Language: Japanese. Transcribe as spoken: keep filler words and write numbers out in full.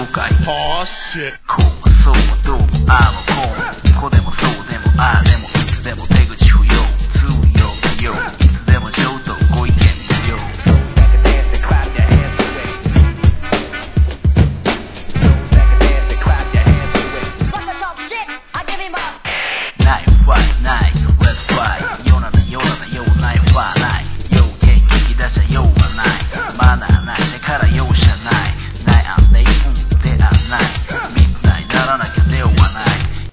かい。こうもそうもどうもああもこうもこうでもそうでもああでも